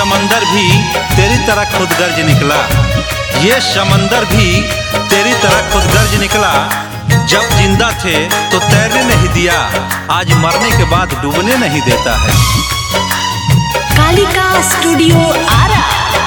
समंदर भी तेरी तरह खुदगर्ज निकला, ये समंदर भी तेरी तरह खुदगर्ज निकला। जब जिंदा थे तो तैरने नहीं दिया, आज मरने के बाद डूबने नहीं देता है। कालिका स्टूडियो आरा।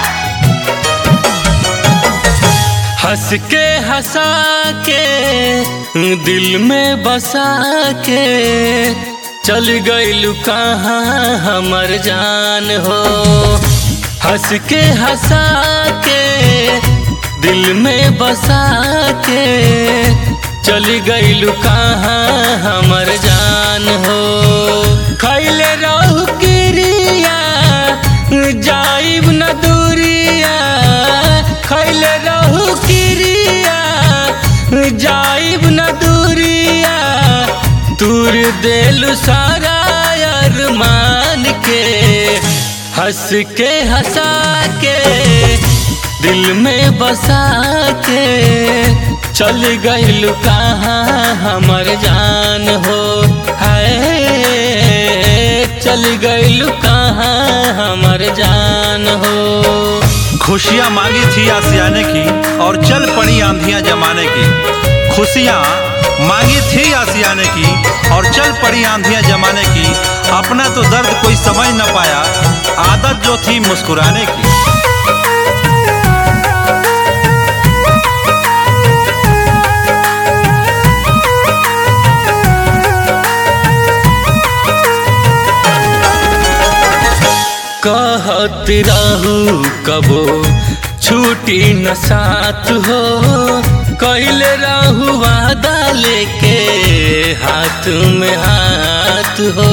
हंस के हंसा के दिल में बसा के चल गइलू कहाँ हमर जान हो। हंस के हंसा के दिल में बसा के चल गइलू कहाँ हमर जान हो। खैले रहू किरिया जाइब न दूरिया, खैले रहू किरिया जाइब न दूरिया, दूर देलू सारा अरमान के। हंस के हंसा के दिल में बसा के चल गइलू कहाँ हमर जान हो। है चल गइलू कहाँ हमर जान हो। खुशियाँ मांगी थी आसियाने की और चल पड़ी आंधियाँ जमाने की। खुशियाँ मांगी थी आसियाने की और चल पड़ी आंधियाँ जमाने की। अपना तो दर्द कोई समझ न पाया, आदत जो थी मुस्कुराने की। कहत रहू कबो छूटी न साथ हो, कैले रहू वादा लेके हाथ में हाथ हो।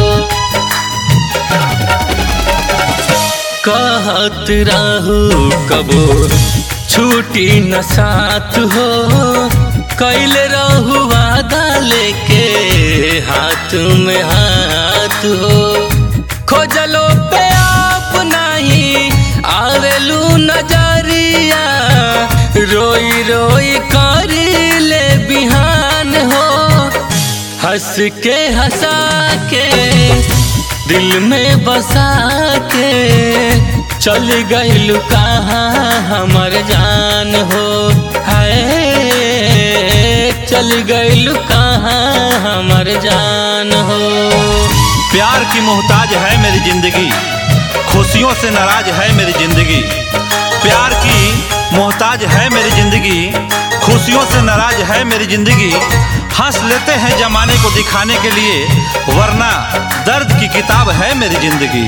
कहत रहू कबो छूटी न साथ हो, कैले रहू वादा लेके हाथ में हाथ हो। खोजलो पे आप नहीं आवेलू नजरिया, रोई रोई कर ले बिहान हो। हंस के हंसा के दिल में बसा के चल गइलू कहाँ हमर जान हो। है चल गइलू कहाँ हमर जान हो। प्यार की मोहताज है मेरी जिंदगी, खुशियों से नाराज है मेरी जिंदगी। प्यार की मोहताज है मेरी जिंदगी, खुशियों से नाराज है मेरी जिंदगी। हंस लेते हैं जमाने को दिखाने के लिए, वरना दर्द की किताब है मेरी जिंदगी।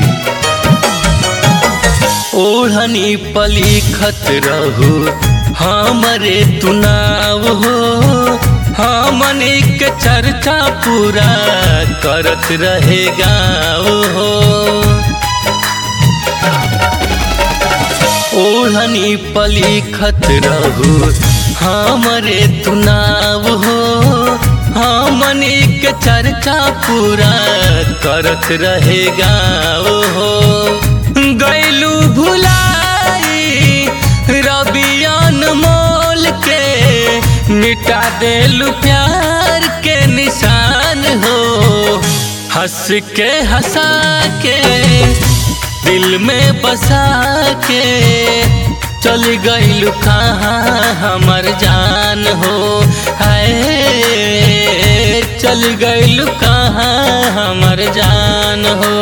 ओढ़नी पलिखत रहू हमरे तू नाव हो, हमनी के चर्चा पूरा करत रहे गाँव हो। ओढ़नी पलिखत रहू हमरे तू नाव हो, हमनी के चर्चा पूरा करत रहे गाँव हो। गइलू भुलाई रबियन मोल के, मिटा देलू प्यार के निशान हो। हंस के हंसा के दिल में बसा के चल गइलू कहाँ हमर जान हो। है चल गइलू कहाँ हमर जान हो।